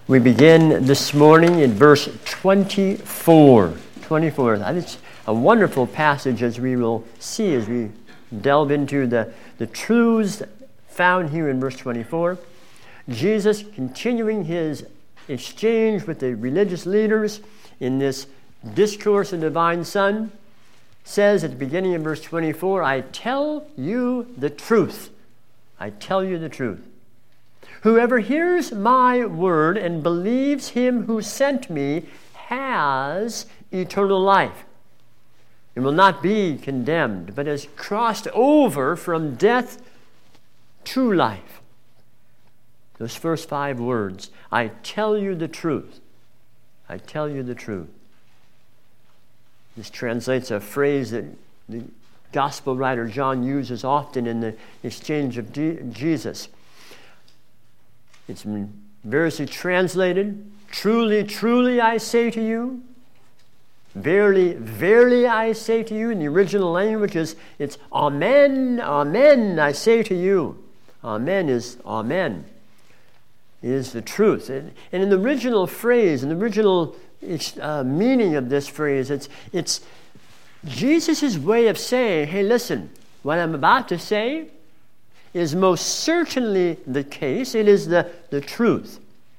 We begin this morning in verse 24. 24. I think it's a wonderful passage, as we will see as we delve into the truths found here in verse 24. Jesus, continuing his exchange with the religious leaders in this discourse of the divine Son, says at the beginning of verse 24, I tell you the truth. I tell you the truth. Whoever hears my word and believes him who sent me has eternal life and will not be condemned, but has crossed over from death to life. Those first 5 words, I tell you the truth. I tell you the truth. This translates a phrase that the gospel writer John uses often in the exchange of Jesus. It's been variously translated, truly, truly I say to you. Verily, verily I say to you. In the original language, it's amen, amen I say to you. Amen is amen. It is the truth. And in the original phrase, in the original meaning of this phrase, it's Jesus' way of saying, hey, listen, what I'm about to say is most certainly the case. It is the truth.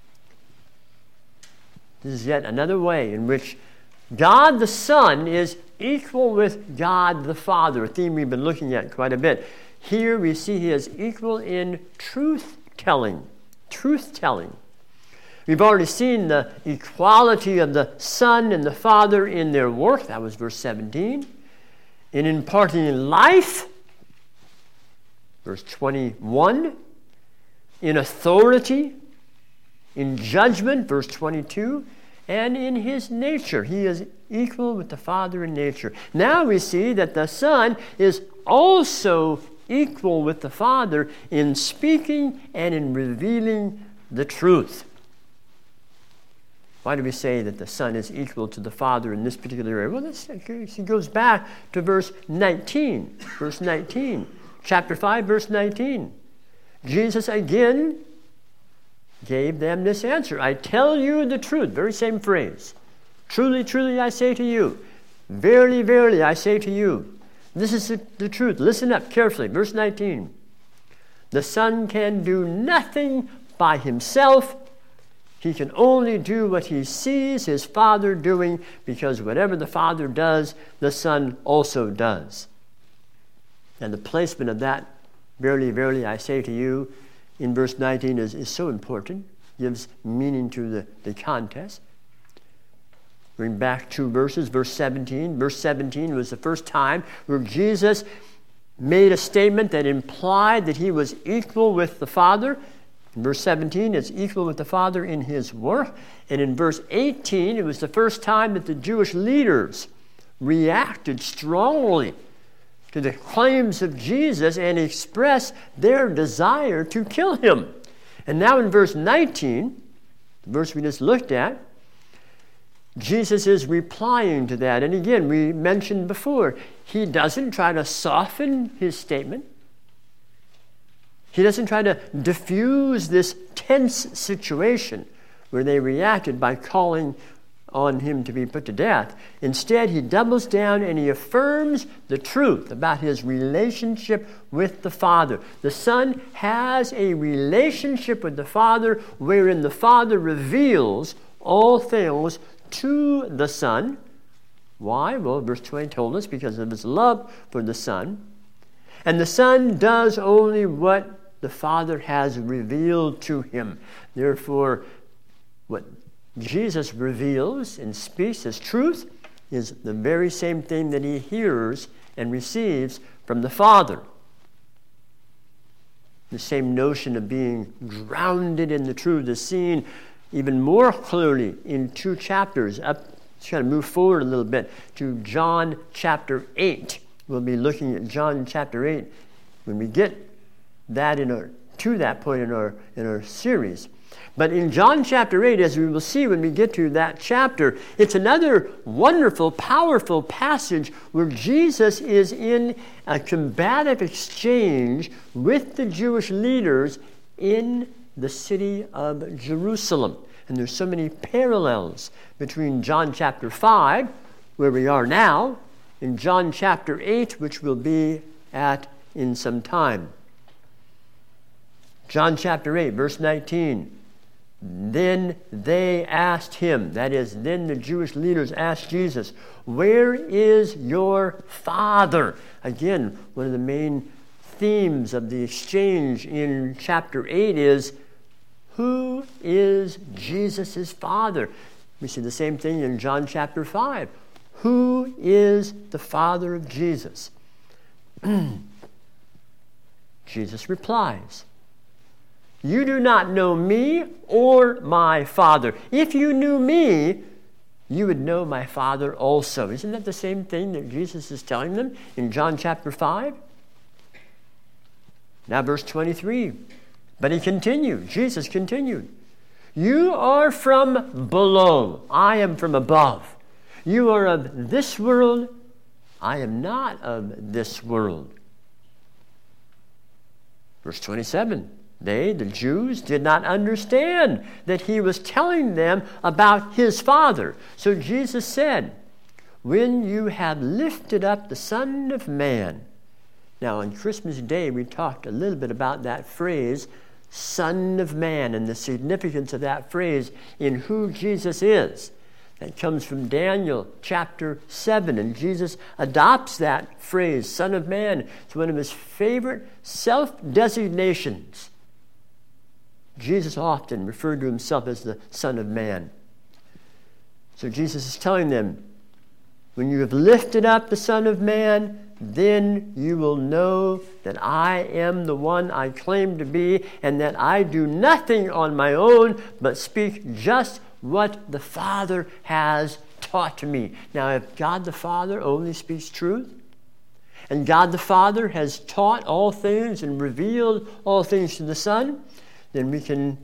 This is yet another way in which God the Son is equal with God the Father, a theme we've been looking at quite a bit. Here we see he is equal in truth-telling. Truth-telling. We've already seen the equality of the Son and the Father in their work. That was verse 17. In imparting life, verse 21. In authority, in judgment, verse 22. And in his nature. He is equal with the Father in nature. Now we see that the Son is also equal with the Father in speaking and in revealing the truth. Why do we say that the Son is equal to the Father in this particular area? Well, he goes back to verse 19. Verse 19. Chapter 5, verse 19. Jesus again gave them this answer. I tell you the truth. Very same phrase. Truly, truly, I say to you. Verily, verily, I say to you. This is the truth. Listen up carefully. Verse 19. The Son can do nothing by himself. He can only do what he sees his Father doing, because whatever the Father does, the Son also does. And the placement of that, verily, verily, I say to you, in verse 19 is so important. Gives meaning to the context. Bring back 2 verses. Verse 17. Verse 17 was the first time where Jesus made a statement that implied that he was equal with the Father. In verse 17, it's equal with the Father in his work. And in verse 18, it was the first time that the Jewish leaders reacted strongly to the claims of Jesus and expressed their desire to kill him. And now in verse 19, the verse we just looked at, Jesus is replying to that. And again, we mentioned before, he doesn't try to soften his statement. He doesn't try to diffuse this tense situation where they reacted by calling on him to be put to death. Instead, he doubles down and he affirms the truth about his relationship with the Father. The Son has a relationship with the Father wherein the Father reveals all things to the Son. Why? Well, verse 20 told us, because of his love for the Son. And the Son does only what the Father has revealed to him. Therefore, what Jesus reveals and speaks as truth is the very same thing that he hears and receives from the Father. The same notion of being grounded in the truth is seen even more clearly in 2 chapters. Let's kind of move forward a little bit to John chapter 8. We'll be looking at John chapter 8 when we get that to that point in our series. But in John chapter 8, as we will see when we get to that chapter, it's another wonderful, powerful passage where Jesus is in a combative exchange with the Jewish leaders in the city of Jerusalem. And there's so many parallels between John chapter 5, where we are now, and John chapter 8, which we'll be at in some time. John chapter 8, verse 19. Then they asked him, that is, then the Jewish leaders asked Jesus, "Where is your Father?" Again, one of the main themes of the exchange in chapter 8 is, who is Jesus' Father? We see the same thing in John chapter 5. Who is the Father of Jesus? Jesus replies, "You do not know me or my Father. If you knew me, you would know my Father also." Isn't that the same thing that Jesus is telling them in John chapter 5? Now verse 23. But he continued, Jesus continued, "You are from below, I am from above. You are of this world, I am not of this world." Verse 27. They, the Jews, did not understand that he was telling them about his Father. So Jesus said, "When you have lifted up the Son of Man." Now on Christmas Day we talked a little bit about that phrase, Son of Man, and the significance of that phrase in who Jesus is. That comes from Daniel chapter 7, and Jesus adopts that phrase, Son of Man. It's one of his favorite self-designations. Jesus often referred to himself as the Son of Man. So Jesus is telling them, when you have lifted up the Son of Man, then you will know that I am the one I claim to be, and that I do nothing on my own, but speak just what the Father has taught me. Now, if God the Father only speaks truth, and God the Father has taught all things and revealed all things to the Son, then we can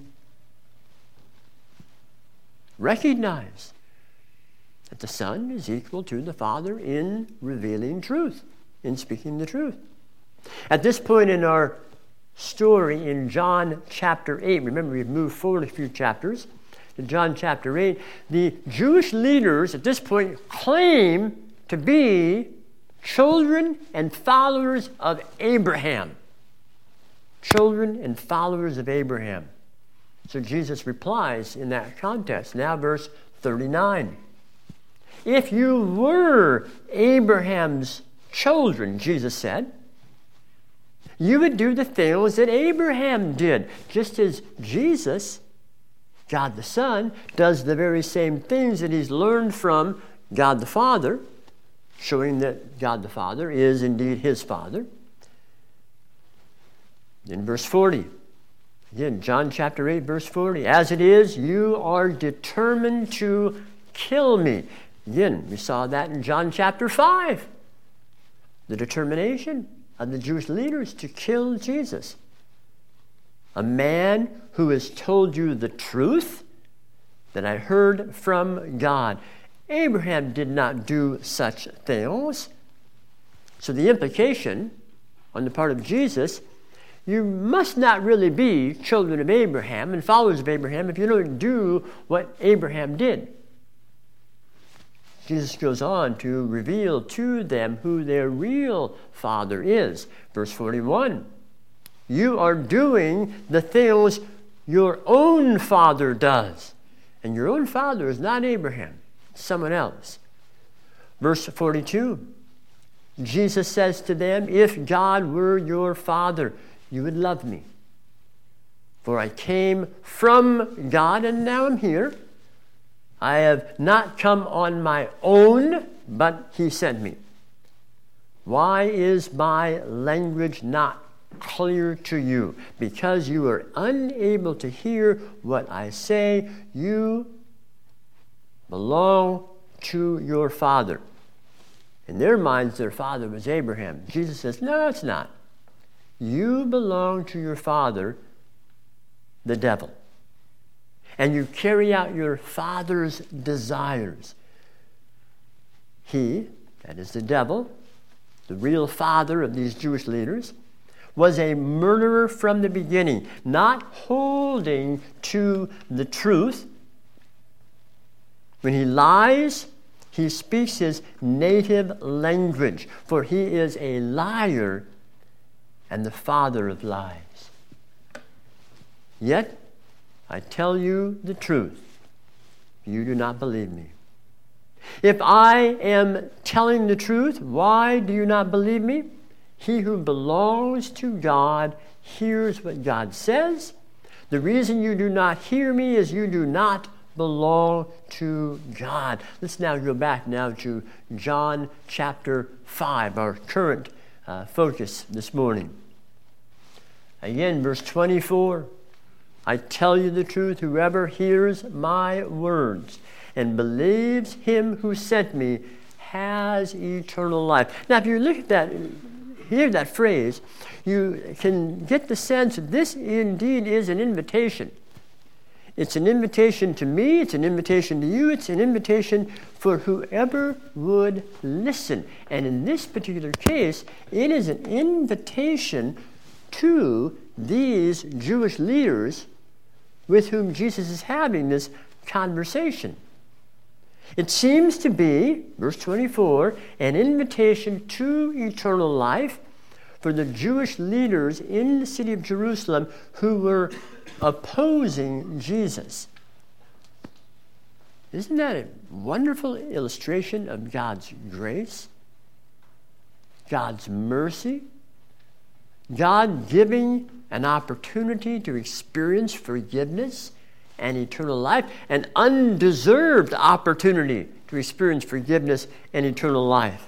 recognize that the Son is equal to the Father in revealing truth, in speaking the truth. At this point in our story in John chapter 8, remember we've moved forward a few chapters, to John chapter 8, the Jewish leaders at this point claim to be children and followers of Abraham. Children and followers of Abraham. So Jesus replies in that context. Now verse 39. If you were Abraham's children, Jesus said, you would do the things that Abraham did. Just as Jesus, God the Son, does the very same things that he's learned from God the Father, showing that God the Father is indeed his Father. In verse 40, again, John chapter 8, verse 40, as it is, you are determined to kill me. Again, we saw that in John chapter 5, the determination of the Jewish leaders to kill Jesus. A man who has told you the truth that I heard from God. Abraham did not do such things. So the implication on the part of Jesus, you must not really be children of Abraham and followers of Abraham if you don't do what Abraham did. Jesus goes on to reveal to them who their real father is. Verse 41, you are doing the things your own father does. And your own father is not Abraham, it's someone else. Verse 42, Jesus says to them, if God were your father, you would love me. For I came from God and now I'm here. I have not come on my own, but he sent me. Why is my language not clear to you? Because you are unable to hear what I say. You belong to your father. In their minds, their father was Abraham. Jesus says, no, it's not. You belong to your father, the devil. And you carry out your father's desires. He, that is the devil, the real father of these Jewish leaders, was a murderer from the beginning, not holding to the truth. When he lies, he speaks his native language, for he is a liar and the father of lies. Yet, I tell you the truth, you do not believe me. If I am telling the truth, why do you not believe me? He who belongs to God hears what God says. The reason you do not hear me is you do not belong to God. Let's now go back now to John chapter 5, our current focus this morning. Again, verse 24. I tell you the truth, whoever hears my words and believes him who sent me has eternal life. Now, if you look at that, hear that phrase, you can get the sense that this indeed is an invitation. It's an invitation to me, it's an invitation to you, it's an invitation for whoever would listen. And in this particular case, it is an invitation to these Jewish leaders with whom Jesus is having this conversation. It seems to be, verse 24, an invitation to eternal life for the Jewish leaders in the city of Jerusalem who were opposing Jesus. Isn't that a wonderful illustration of God's grace, God's mercy, God giving an opportunity to experience forgiveness and eternal life, an undeserved opportunity to experience forgiveness and eternal life.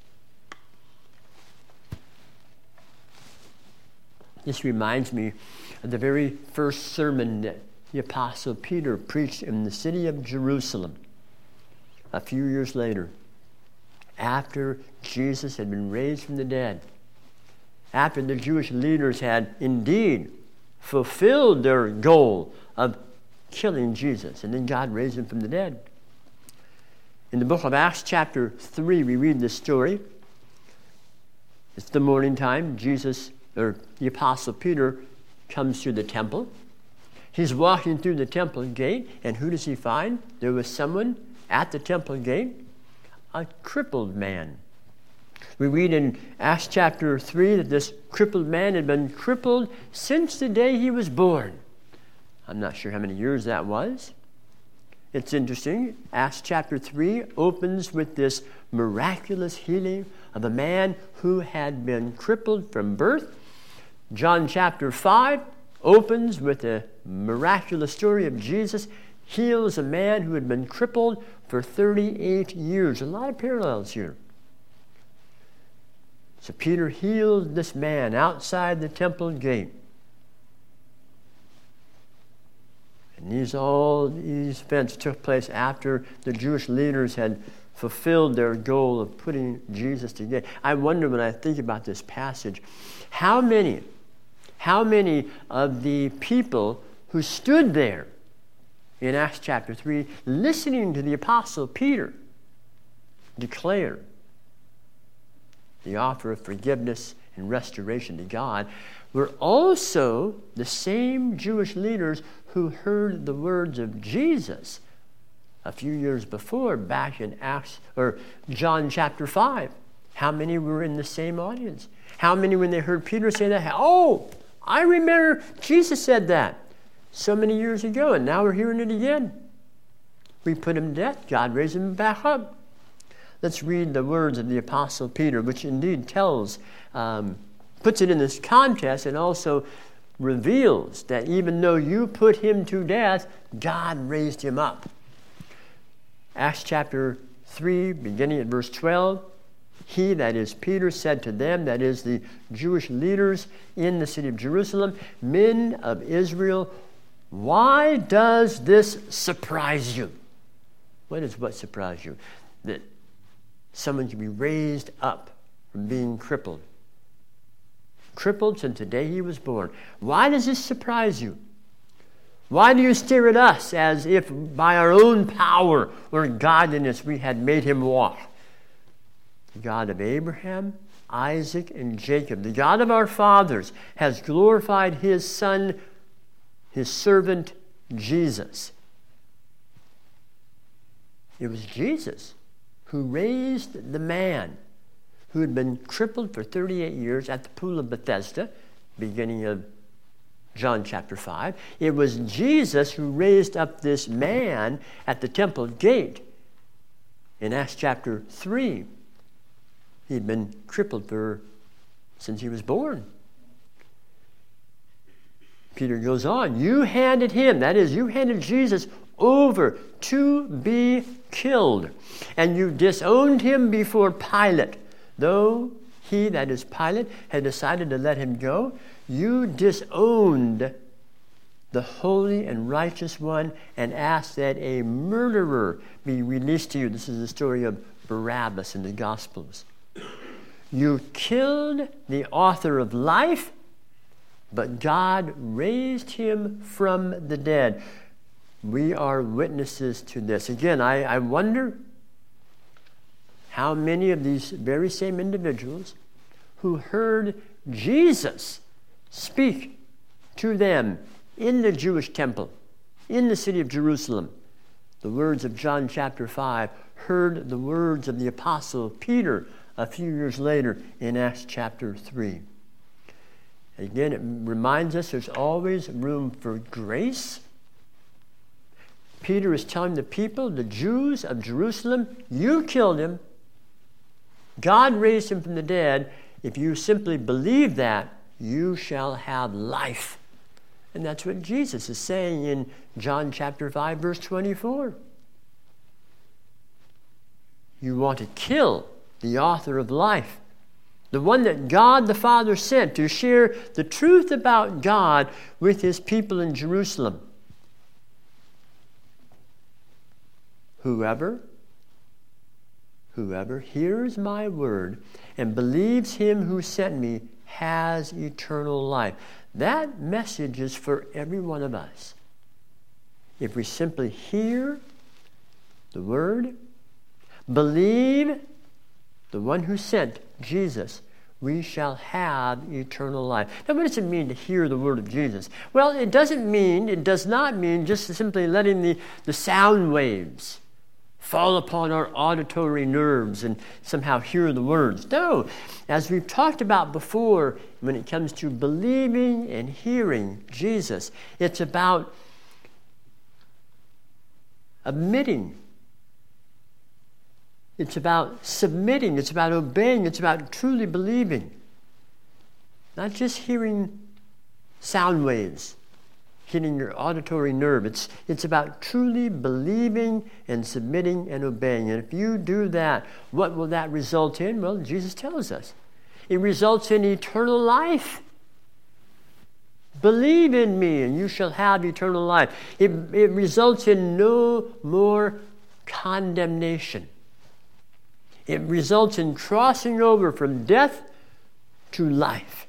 This reminds me of the very first sermon that the Apostle Peter preached in the city of Jerusalem a few years later, after Jesus had been raised from the dead, after the Jewish leaders had indeed fulfilled their goal of killing Jesus, and then God raised him from the dead. In the book of Acts chapter 3, we read this story. It's the morning time. The Apostle Peter comes to the temple. He's walking through the temple gate, and who does he find? There was someone at the temple gate, a crippled man. We read in Acts chapter 3 that this crippled man had been crippled since the day he was born. I'm not sure how many years that was. It's interesting. Acts chapter 3 opens with this miraculous healing of a man who had been crippled from birth. John chapter 5 opens with the miraculous story of Jesus heals a man who had been crippled for 38 years. A lot of parallels here. So Peter healed this man outside the temple gate. And all these events took place after the Jewish leaders had fulfilled their goal of putting Jesus to death. I wonder when I think about this passage, how many of the people who stood there in Acts chapter 3 listening to the Apostle Peter declare the offer of forgiveness and restoration to God were also the same Jewish leaders who heard the words of Jesus a few years before, back in John chapter 5. How many were in the same audience? How many, when they heard Peter say that, oh, I remember Jesus said that so many years ago, and now we're hearing it again. We put him to death. God raised him back up. Let's read the words of the Apostle Peter, which indeed tells, puts it in this context and also reveals that even though you put him to death, God raised him up. Acts chapter 3, beginning at verse 12, he, that is Peter, said to them, that is the Jewish leaders in the city of Jerusalem, men of Israel, why does this surprise you? What surprise you? That someone can be raised up from being crippled. Crippled since the day he was born. Why does this surprise you? Why do you stare at us as if by our own power or godliness we had made him walk? The God of Abraham, Isaac and Jacob. The God of our fathers has glorified his Son, his servant, Jesus. It was Jesus who raised the man who had been crippled for 38 years at the pool of Bethesda, beginning of John chapter 5. It was Jesus who raised up this man at the temple gate in Acts chapter 3. He had been crippled since he was born. Peter goes on, you handed him, that is, you handed Jesus over to be killed, and you disowned him before Pilate. Though he, that is Pilate, had decided to let him go, you disowned the holy and righteous one and asked that a murderer be released to you. This is the story of Barabbas in the Gospels. You killed the author of life, but God raised him from the dead. We are witnesses to this. Again, I wonder how many of these very same individuals who heard Jesus speak to them in the Jewish temple, in the city of Jerusalem, the words of John chapter 5, heard the words of the apostle Peter a few years later in Acts chapter 3. Again, it reminds us there's always room for grace. Peter is telling the people, the Jews of Jerusalem, you killed him. God raised him from the dead. If you simply believe that, you shall have life. And that's what Jesus is saying in John chapter 5, verse 24. You want to kill the author of life, the one that God the Father sent to share the truth about God with his people in Jerusalem. Whoever hears my word and believes him who sent me has eternal life. That message is for every one of us. If we simply hear the word, believe the one who sent Jesus, we shall have eternal life. Now, what does it mean to hear the word of Jesus? Well, it does not mean just simply letting the sound waves fall upon our auditory nerves and somehow hear the words. No, as we've talked about before, when it comes to believing and hearing Jesus, it's about admitting. It's about submitting. It's about obeying. It's about truly believing. Not just hearing sound waves, hitting your auditory nerve. It's about truly believing and submitting and obeying. And if you do that, what will that result in? Well, Jesus tells us. It results in eternal life. Believe in me and you shall have eternal life. It results in no more condemnation. It results in crossing over from death to life.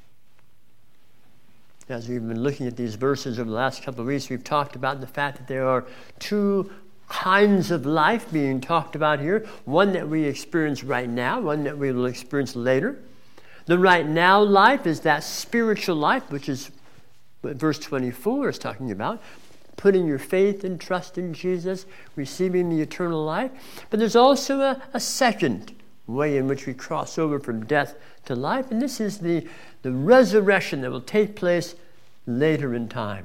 As we've been looking at these verses over the last couple of weeks, we've talked about the fact that there are two kinds of life being talked about here. One that we experience right now, one that we will experience later. The right now life is that spiritual life, which is what verse 24 is talking about. Putting your faith and trust in Jesus, receiving the eternal life. But there's also a second way in which we cross over from death to life, and this is the resurrection that will take place later in time.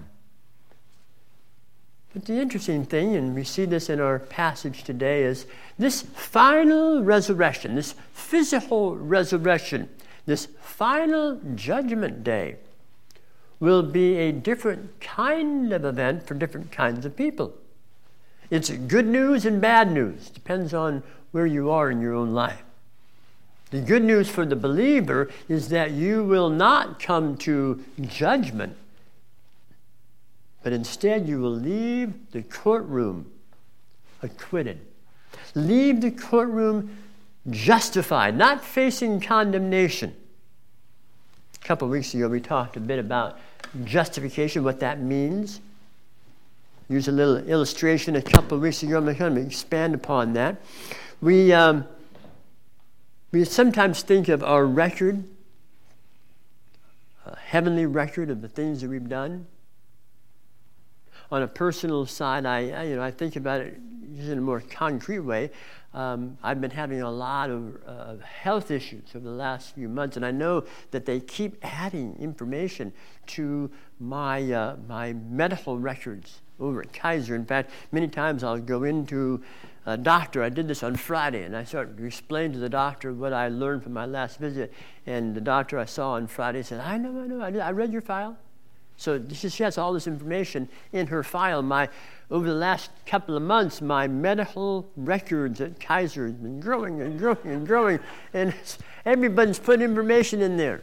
But the interesting thing, and we see this in our passage today, is this final resurrection, this physical resurrection, this final judgment day will be a different kind of event for different kinds of people. It's good news and bad news. Depends on where you are in your own life. The good news for the believer is that you will not come to judgment, but instead you will leave the courtroom acquitted. Leave the courtroom justified, not facing condemnation. A couple of weeks ago we talked a bit about justification, what that means. Use a little illustration a couple of weeks ago. I'm going to expand upon that. We We sometimes think of our record, a heavenly record of the things that we've done. On a personal side, I think about it just in a more concrete way. I've been having a lot of health issues over the last few months, and I know that they keep adding information to my medical records over at Kaiser. In fact, many times I'll go into a doctor. I did this on Friday, and I started to explain to the doctor what I learned from my last visit. And the doctor I saw on Friday said, I know, I read your file. So she has all this information in her file. Over the last couple of months, my medical records at Kaiser have been growing and growing and growing, and everybody's put information in there.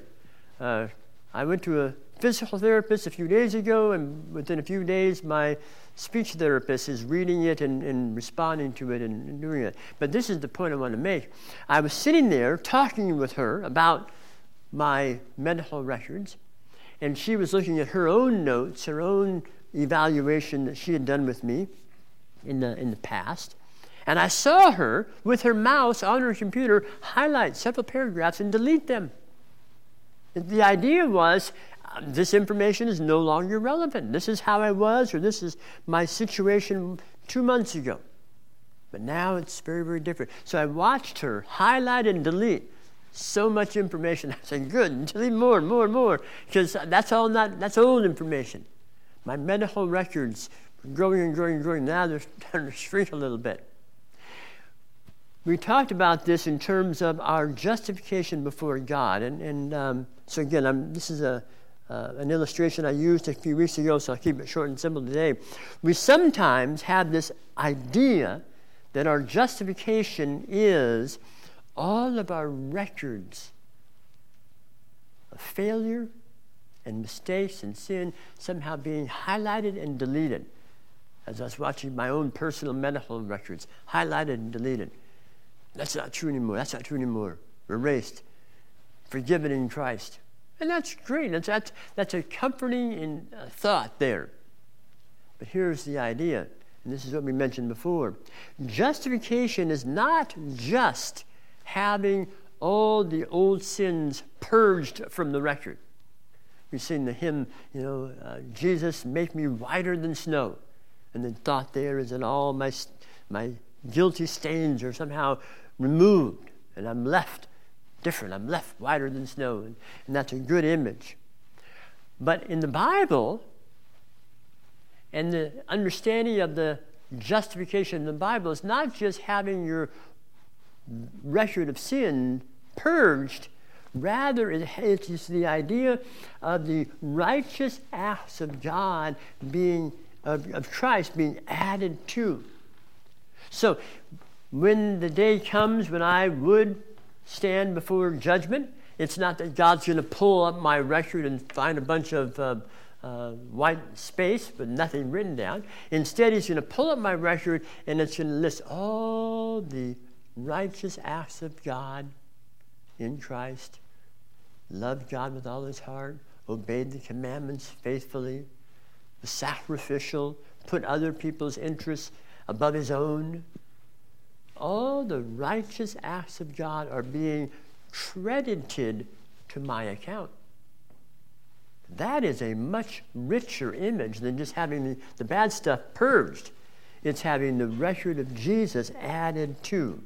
I went to a physical therapist a few days ago, and within a few days, my speech therapist is reading it and responding to it and doing it. But this is the point I want to make. I was sitting there talking with her about my medical records, and she was looking at her own notes, her own evaluation that she had done with me in the past. And I saw her, with her mouse on her computer, highlight several paragraphs and delete them. The idea was, this information is no longer relevant. This is how I was, or this is my situation 2 months ago. But now it's very, very different. So I watched her highlight and delete so much information. I said, good, delete more, because that's old information. My medical records were growing and growing and growing. Now they're starting to shrink a little bit. We talked about this in terms of our justification before God. So again, this is an illustration I used a few weeks ago, so I'll keep it short and simple today. We sometimes have this idea that our justification is all of our records of failure and mistakes and sin somehow being highlighted and deleted. As I was watching my own personal medical records, highlighted and deleted. That's not true anymore. Erased. Forgiven in Christ. And that's great. That's a comforting thought there. But here's the idea, and this is what we mentioned before. Justification is not just having all the old sins purged from the record. We've seen the hymn, Jesus, make me whiter than snow. And the thought there is that all my guilty stains are somehow removed, and I'm left different. I'm left whiter than snow, and that's a good image. But in the Bible, and the understanding of the justification in the Bible is not just having your record of sin purged. Rather, it is the idea of the righteous acts of God of Christ being added to. So, when the day comes when I would stand before judgment, it's not that God's going to pull up my record and find a bunch of white space with nothing written down. Instead, He's going to pull up my record, and it's going to list all the righteous acts of God in Christ. Loved God with all his heart, obeyed the commandments faithfully, was sacrificial, put other people's interests above his own. All the righteous acts of God are being credited to my account. That is a much richer image than just having the bad stuff purged. It's having the record of Jesus added to.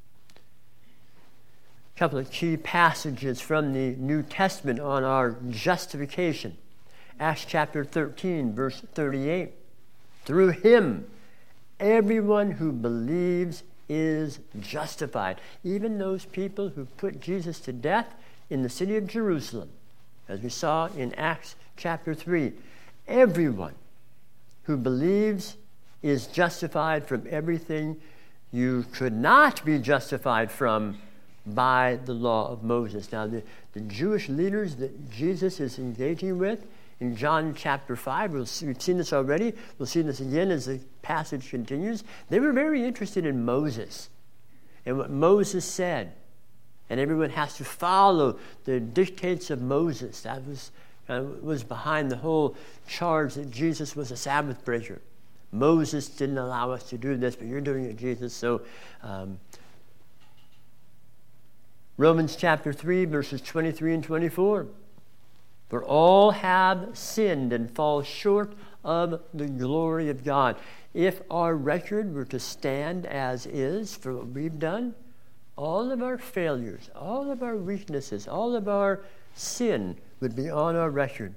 A couple of key passages from the New Testament on our justification. Acts chapter 13, verse 38. Through him, everyone who believes is justified. Even those people who put Jesus to death in the city of Jerusalem, as we saw in Acts chapter 3. Everyone who believes is justified from everything you could not be justified from by the law of Moses. Now, the Jewish leaders that Jesus is engaging with in John chapter 5, we've seen this already, we'll see this again as the passage continues. They were very interested in Moses and what Moses said. And everyone has to follow the dictates of Moses. That was behind the whole charge that Jesus was a Sabbath breaker. Moses didn't allow us to do this, but you're doing it, Jesus. So Romans chapter 3, verses 23 and 24. For all have sinned and fall short of the glory of God. If our record were to stand as is for what we've done, all of our failures, all of our weaknesses, all of our sin would be on our record.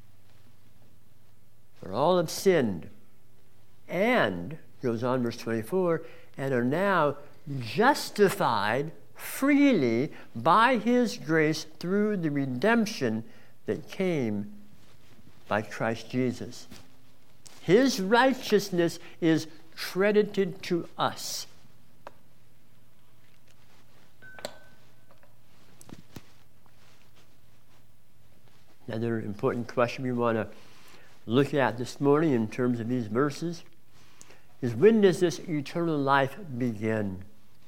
For all have sinned and, goes on verse 24, and are now justified freely by his grace through the redemption that came by Christ Jesus. His righteousness is credited to us. Another important question we want to look at this morning in terms of these verses is, when does this eternal life begin?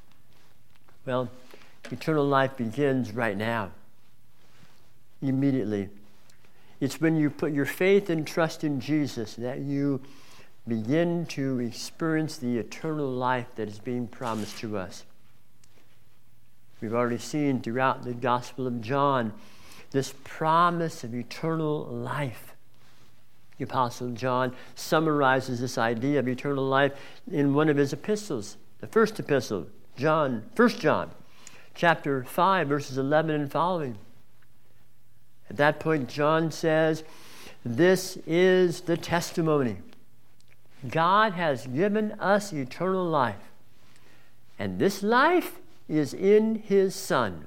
Well, eternal life begins right now, immediately. It's when you put your faith and trust in Jesus that you begin to experience the eternal life that is being promised to us. We've already seen throughout the Gospel of John this promise of eternal life. The Apostle John summarizes this idea of eternal life in one of his epistles, the first epistle, 1 John, chapter 5, verses 11 and following. At that point, John says, "This is the testimony. God has given us eternal life, and this life is in his Son.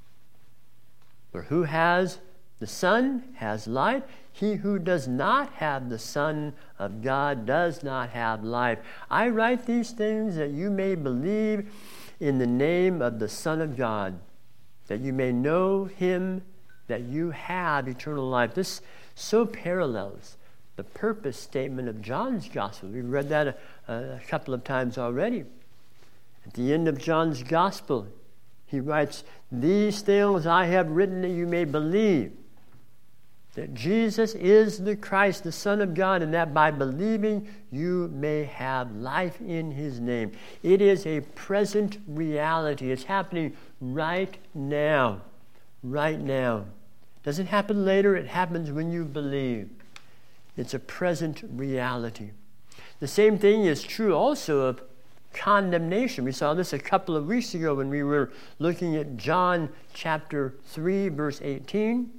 For who has the Son has life. He who does not have the Son of God does not have life. I write these things that you may believe in the name of the Son of God, that you may know him, that you have eternal life." This so parallels the purpose statement of John's Gospel. We've read that a couple of times already. At the end of John's Gospel, he writes, "These things I have written that you may believe that Jesus is the Christ, the Son of God, and that by believing you may have life in his name." It is a present reality. It's happening right now. Right now. It doesn't happen later. It happens when you believe. It's a present reality. The same thing is true also of condemnation. We saw this a couple of weeks ago when we were looking at John chapter 3, verse 18.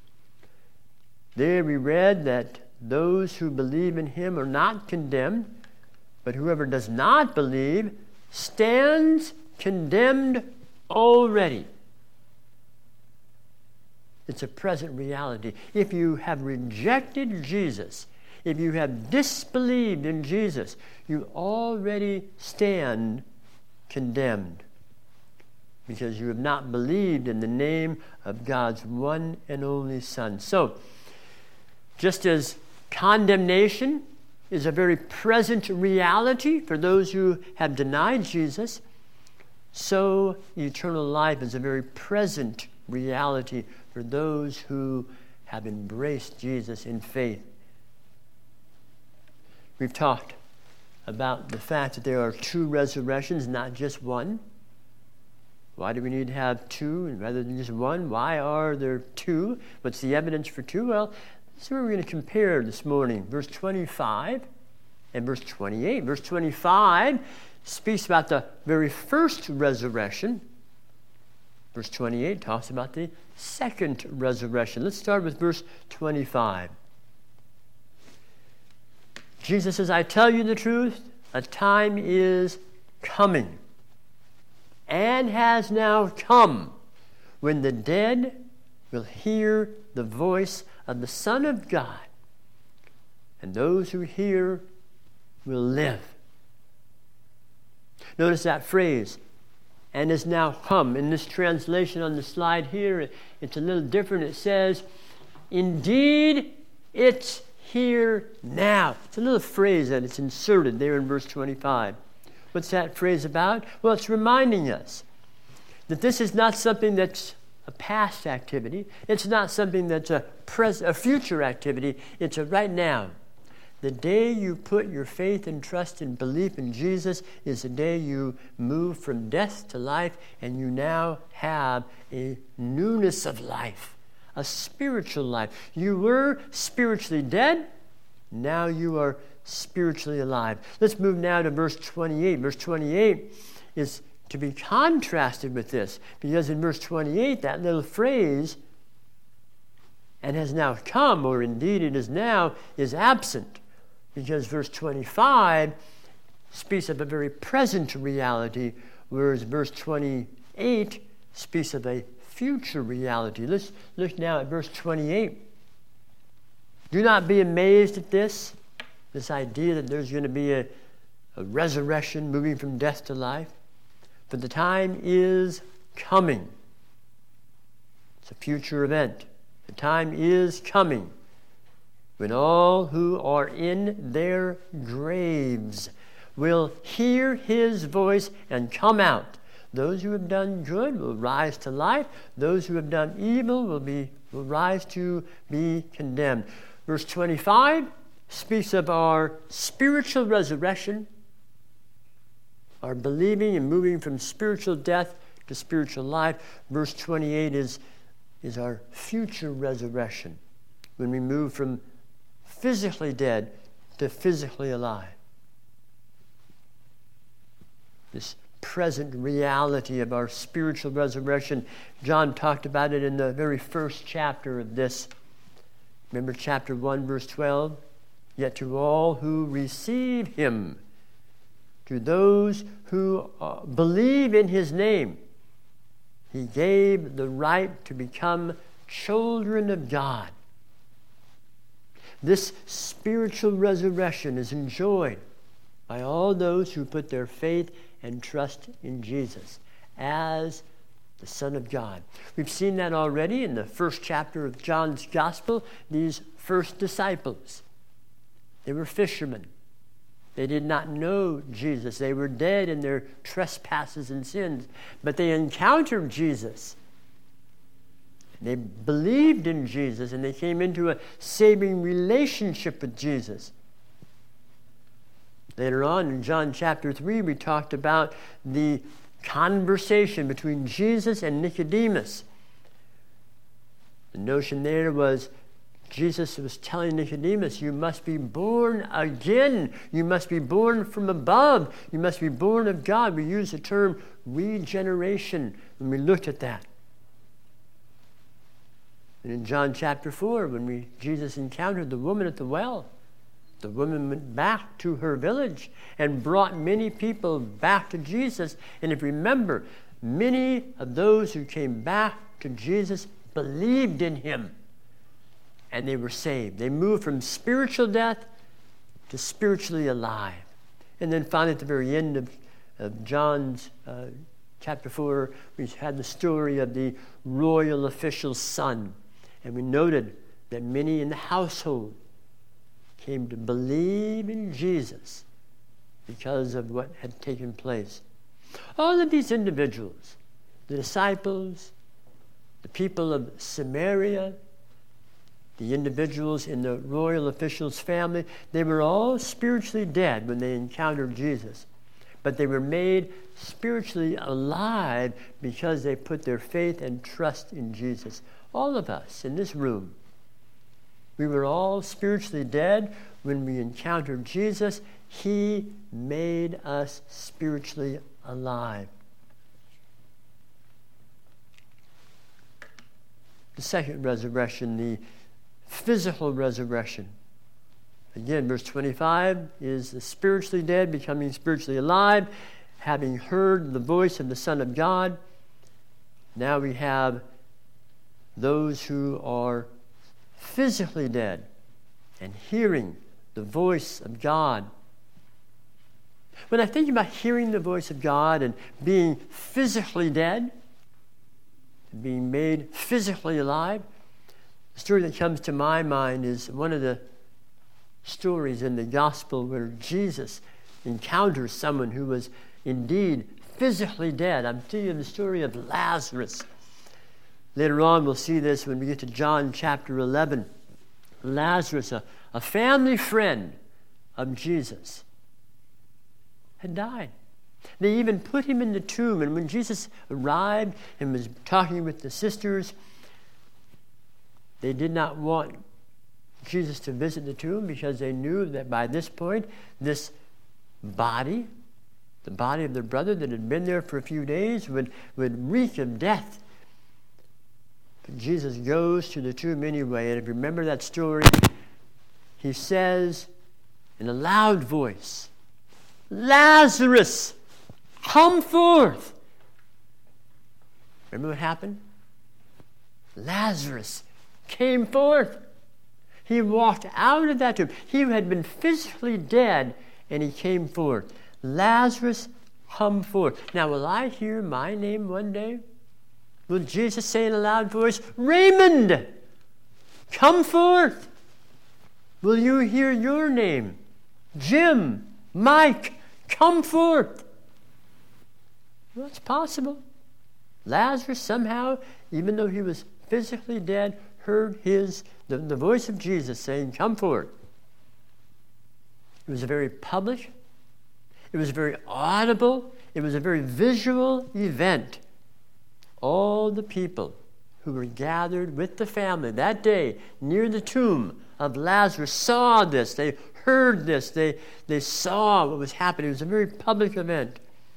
There we read that those who believe in him are not condemned, but whoever does not believe stands condemned already. It's a present reality. If you have rejected Jesus, if you have disbelieved in Jesus, you already stand condemned because you have not believed in the name of God's one and only Son. So, just as condemnation is a very present reality for those who have denied Jesus, so eternal life is a very present reality for those who have embraced Jesus in faith. We've talked about the fact that there are two resurrections, not just one. Why do we need to have two rather than just one? Why are there two? What's the evidence for two? Well, this is where we're going to compare this morning. Verse 25 and verse 28. Verse 25 speaks about the very first resurrection. Verse 28 talks about the second resurrection. Let's start with verse 25. Jesus says, "I tell you the truth, a time is coming and has now come when the dead will hear the voice of the Son of God, and those who hear will live." Notice that phrase, "and is now come." In this translation on the slide here, it's a little different. It says, "Indeed, it's here now." It's a little phrase that it's inserted there in verse 25. What's that phrase about? Well, it's reminding us that this is not something that's a past activity. It's not something that's a future activity. It's a right now. The day you put your faith and trust and belief in Jesus is the day you move from death to life, and you now have a newness of life, a spiritual life. You were spiritually dead, now you are spiritually alive. Let's move now to verse 28. Verse 28 is to be contrasted with this, because in verse 28, that little phrase, "and has now come," or indeed it is now, is absent, because verse 25 speaks of a very present reality, whereas verse 28 speaks of a future reality. Let's look now at verse 28. Do not be amazed at this idea that there's going to be a resurrection, moving from death to life. For the time is coming. It's a future event. The time is coming when all who are in their graves will hear his voice and come out. Those who have done good will rise to life. Those who have done evil will rise to be condemned. Verse 25 speaks of our spiritual resurrection, our believing and moving from spiritual death to spiritual life. Verse 28 is our future resurrection, when we move from physically dead to physically alive. This present reality of our spiritual resurrection, John talked about it in the very first chapter of this. Remember chapter 1, verse 12? Yet to all who receive him, to those who believe in his name, he gave the right to become children of God. This spiritual resurrection is enjoyed by all those who put their faith and trust in Jesus as the Son of God. We've seen that already in the first chapter of John's Gospel. These first disciples, they were fishermen. They did not know Jesus. They were dead in their trespasses and sins. But they encountered Jesus. They believed in Jesus, and they came into a saving relationship with Jesus. Later on in John chapter 3, we talked about the conversation between Jesus and Nicodemus. The notion there was Jesus was telling Nicodemus, you must be born again. You must be born from above. You must be born of God. We use the term regeneration when we looked at that. And in John chapter 4, when Jesus encountered the woman at the well, the woman went back to her village and brought many people back to Jesus. And if you remember, many of those who came back to Jesus believed in him. And they were saved. They moved from spiritual death to spiritually alive. And then finally at the very end of John's chapter 4, we had the story of the royal official's son. And we noted that many in the household came to believe in Jesus because of what had taken place. All of these individuals, the disciples, the people of Samaria, the individuals in the royal official's family, they were all spiritually dead when they encountered Jesus. But they were made spiritually alive because they put their faith and trust in Jesus. All of us in this room, we were all spiritually dead when we encountered Jesus. He made us spiritually alive. The second resurrection, the physical resurrection. Again, verse 25 is the spiritually dead becoming spiritually alive, having heard the voice of the Son of God. Now we have those who are physically dead and hearing the voice of God. When I think about hearing the voice of God and being physically dead, and being made physically alive, the story that comes to my mind is one of the stories in the gospel where Jesus encounters someone who was indeed physically dead. I'm telling you the story of Lazarus. Later on, we'll see this when we get to John chapter 11. Lazarus, a family friend, of Jesus had died. They even put him in the tomb, and when Jesus arrived and was talking with the sisters, they did not want Jesus to visit the tomb because they knew that by this point, this body, the body of their brother that had been there for a few days, would reek of death. But Jesus goes to the tomb anyway, and if you remember that story, he says in a loud voice, "Lazarus, come forth." Remember what happened? Lazarus came forth. He walked out of that tomb. He had been physically dead, and he came forth. Lazarus, come forth. Now, will I hear my name one day? Will Jesus say in a loud voice, "Raymond, come forth"? Will you hear your name? Jim, Mike, come forth. Well, it's possible. Lazarus somehow, even though he was physically dead, heard the voice of Jesus saying, "Come forth." It was a very public, it was very audible, it was a very visual event. All the people who were gathered with the family that day near the tomb of Lazarus saw this. They heard this. They saw what was happening. It was a very public event.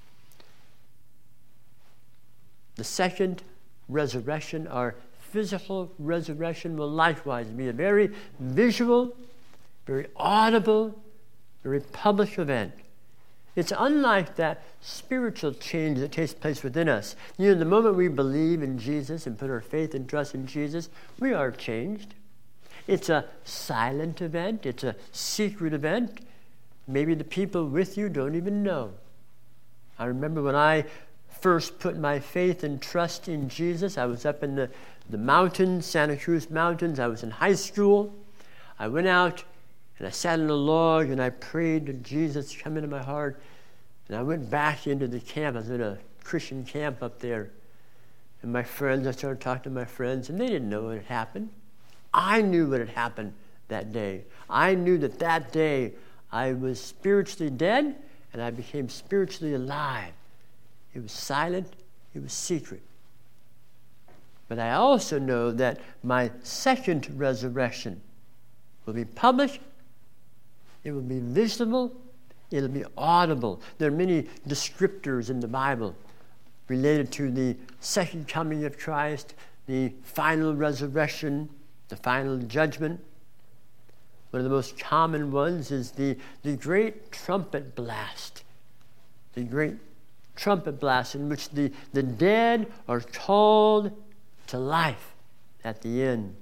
The second resurrection, our physical resurrection, will likewise be a very visual, very audible, very public event. It's unlike that spiritual change that takes place within us. You know, the moment we believe in Jesus and put our faith and trust in Jesus, we are changed. It's a silent event. It's a secret event. Maybe the people with you don't even know. I remember when I first put my faith and trust in Jesus, I was up in the mountains, Santa Cruz Mountains. I was in high school. I went out and I sat on a log and I prayed to Jesus to come into my heart. And I went back into the camp. I was in a Christian camp up there. And my friends, I started talking to my friends, and they didn't know what had happened. I knew what had happened that day. I knew that day I was spiritually dead and I became spiritually alive. It was silent. It was secret. But I also know that my second resurrection will be public. It will be visible. It will be audible. There are many descriptors in the Bible related to the second coming of Christ, the final resurrection, the final judgment. One of the most common ones is the great trumpet blast. The great trumpet blast in which the dead are called to life at the end.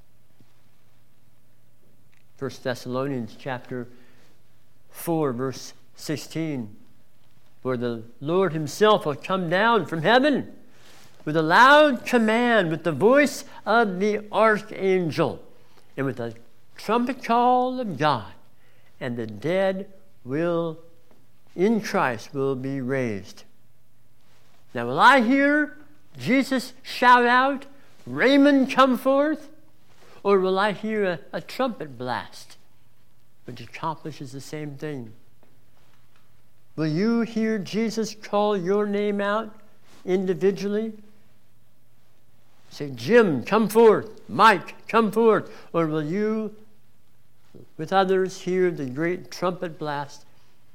1 Thessalonians chapter 4, verse 16, where the Lord himself will come down from heaven with a loud command, with the voice of the archangel, and with a trumpet call of God, and the dead in Christ will be raised. Now, will I hear Jesus shout out, "Raymond, come forth"? Or will I hear a trumpet blast, which accomplishes the same thing? Will you hear Jesus call your name out individually? Say, "Jim, come forth. Mike, come forth." Or will you, with others, hear the great trumpet blast?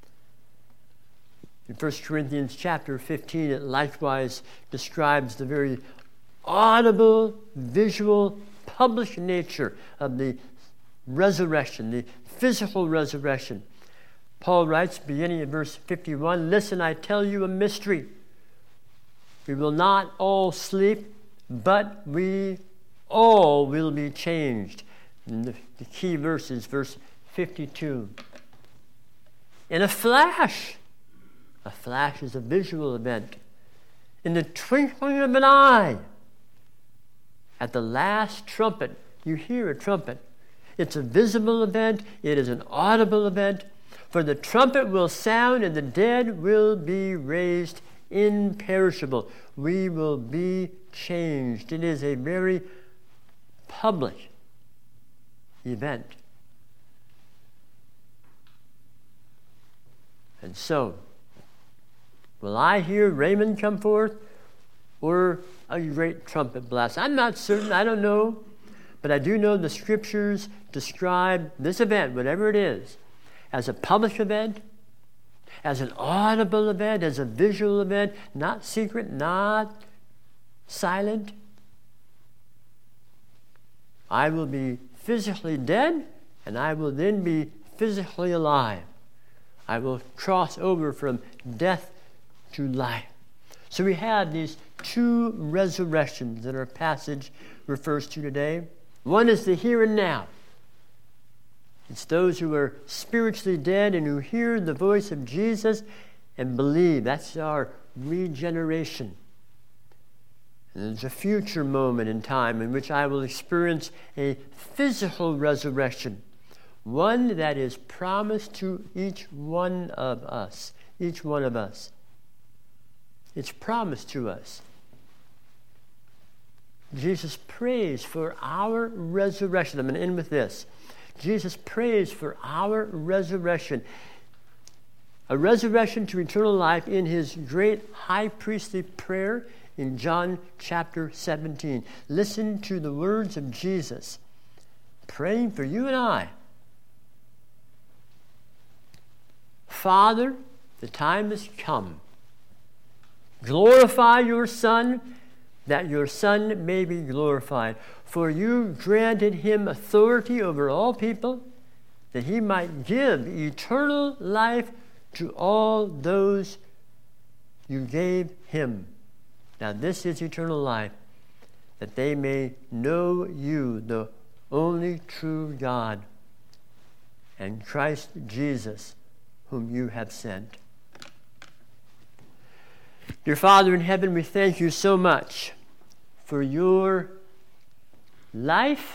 In 1 Corinthians chapter 15, it likewise describes the very audible, visual, public nature of the resurrection, the physical resurrection. Paul writes, beginning at verse 51, "Listen, I tell you a mystery. We will not all sleep, but we all will be changed." And the key verse is verse 52. "In a flash is a visual event. In the twinkling of an eye, at the last trumpet," you hear a trumpet. It's a visible event. It is an audible event. "For the trumpet will sound, and the dead will be raised imperishable." We will be changed. It is a very public event. And so, will I hear Raymond come forth or a great trumpet blast? I'm not certain. I don't know. But I do know the Scriptures describe this event, whatever it is, as a public event, as an audible event, as a visual event, not secret, not silent. I will be physically dead, and I will then be physically alive. I will cross over from death to life. So we have these two resurrections that our passage refers to today. One is the here and now. It's those who are spiritually dead and who hear the voice of Jesus and believe. That's our regeneration. And there's a future moment in time in which I will experience a physical resurrection, one that is promised to each one of us. Each one of us. It's promised to us. Jesus prays for our resurrection. I'm going to end with this. Jesus prays for our resurrection. A resurrection to eternal life in his great high priestly prayer in John chapter 17. Listen to the words of Jesus praying for you and I. Father, the time has come. Glorify your Son, that your Son may be glorified. For you granted him authority over all people, that he might give eternal life to all those you gave him. Now this is eternal life, that they may know you, the only true God, and Christ Jesus, whom you have sent. Dear Father in heaven, we thank you so much for your life.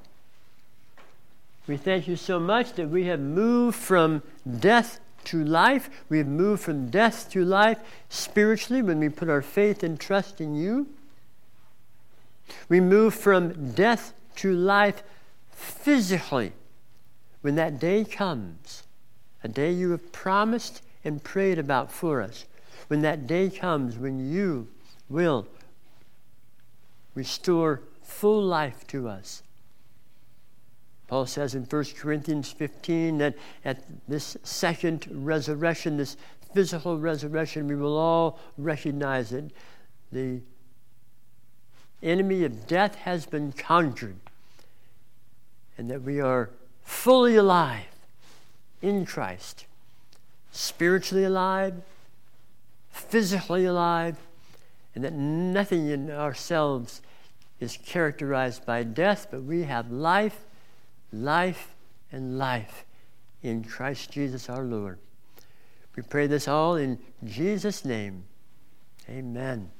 We thank you so much that we have moved from death to life. We have moved from death to life spiritually when we put our faith and trust in you. We move from death to life physically when that day comes, a day you have promised and prayed about for us. When that day comes, when you will restore full life to us. Paul says in 1 Corinthians 15 that at this second resurrection, this physical resurrection, we will all recognize it. The enemy of death has been conquered, and that we are fully alive in Christ, spiritually alive, physically alive, and that nothing in ourselves is characterized by death, but we have life, life, and life in Christ Jesus our Lord. We pray this all in Jesus' name. Amen.